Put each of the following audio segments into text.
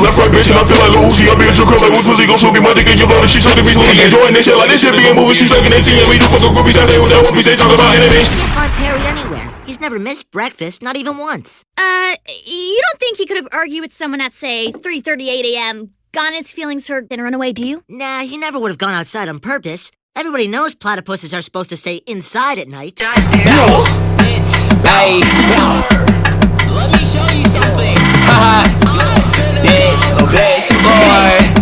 left right bitch and I feel like Lil Uzi. I be a joker like who's pussy gon' show me my dick and you blow the shit, so the bitch really enjoying this shit like this shit being movie. She sucking that tea and we do fuck a groupies. I say what that whoopie say, talk about anime. You can't find Perry anywhere. He's never missed breakfast, not even once. You don't think he could have argued with someone at, say, 3:38 a.m., gotten his feelings hurt, then run away, do you? Nah, he never would have gone outside on purpose. Everybody knows platypuses are supposed to stay inside at night. No! Hey! Let me show you something! Haha! Bitch, boy!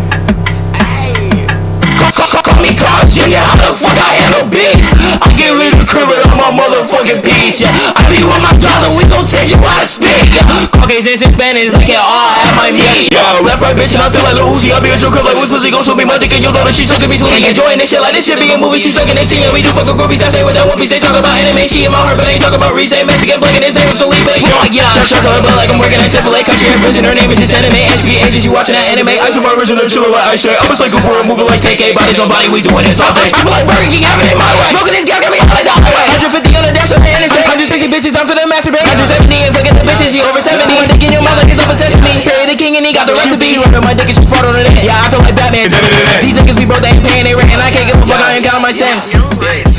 Call me Carl Jr., how the fuck I handle beef? I get rid of the crib with all my motherfucking piece, yeah. I be with my dogs and we gon' teach you how to speak, yeah. Caucasians and Spanish, they can all have my meat, yeah. Left right bitch and I feel like Lil Uzi. I be a joker like who's pussy gon' show me my dick and you know that she sucking me sweet. Enjoying this shit like this shit be a movie, she sucking it tea and we do fuck a groupies. I say what that whoopie say, talk about anime, she in my heart, but ain't talk about Reese, Mexican blanket, his name is Felipe. Like yeah, I'm chocolate, but like I'm working at Chick-fil-A, country ass bitch and her name is just anime, and she be Asian, she watching that anime. I some original chillin' like ice tray. I'm just like a world moving like TK, bodies on body, we doing this all day. I feel like Burger King having it my way. Smoking this gas got me high like the highway. 150 on the dash on the interstate. 160 bitches, I'm for the masturbate. 170 and forget the bitches, she over 70. My dick in your mouth like it's over sesame. Perry the king and he got the recipe. She rubbing my dick and she fart on it. Yeah, I feel like Batman. These niggas be broke, they ain't paying their rent, and I can't give a fuck, I ain't counting my cents.